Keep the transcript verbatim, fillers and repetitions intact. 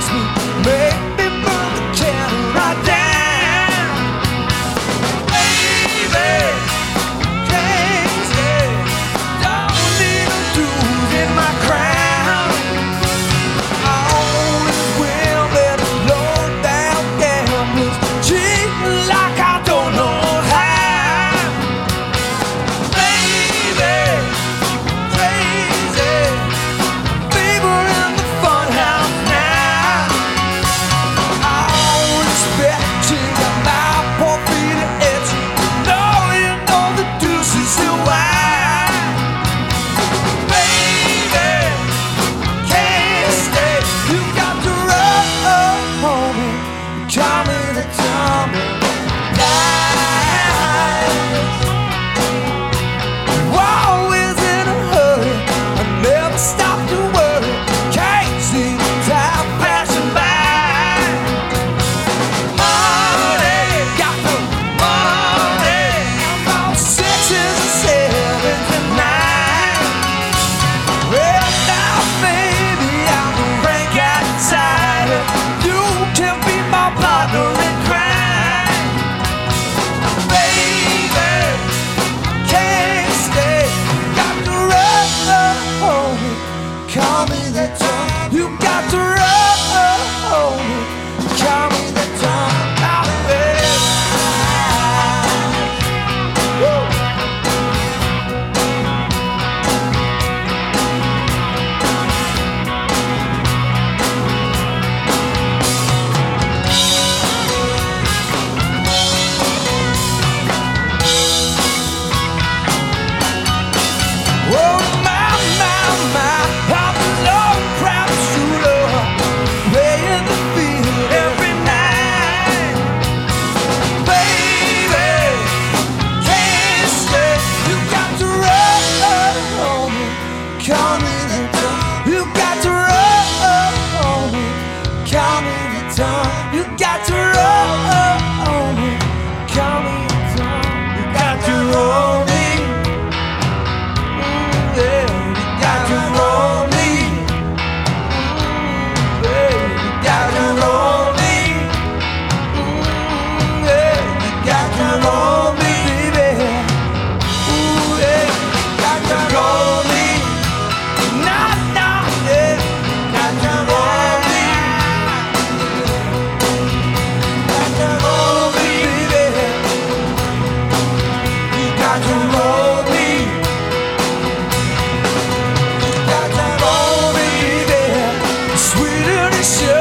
me, make me burn the candle right down. Baby, can't stay, don't need no dues in my crown. I always will let a low down gamblers cheat like I don't know how. Baby, crazy, fever in the fun house now. I always bet you got my poor feet itch. No, you know the deuce is still wide. Baby, can't stay, you got to run home and call me the tumble night. Always in a hurry, I never stop to worry. Can't see time passing by. Money, got the money. I'm on sixes and sevens and nines. Well, now, baby, I'm the rank outsider. You can be my partner in crime. Baby, can't stay, got to run home. Call me the time. You got to run home. Call me the time. I'll be Woo. Oh my, my, my, I'm a long crowd shooter, playing the field every night. Baby, can't stay, you got to run home. Call me the time. You got to run home. Call me the time. You got to run home. Call me the time. You got to roll me. Yeah, you got to roll me. Mm, yeah, you got to roll me. Mm, yeah, you got to roll me, baby. Ooh, yeah, you got to roll me. Nah, nah, yeah, got to roll me. Got to roll me, baby. You got to roll me. Got that old baby, sweeter than sugar.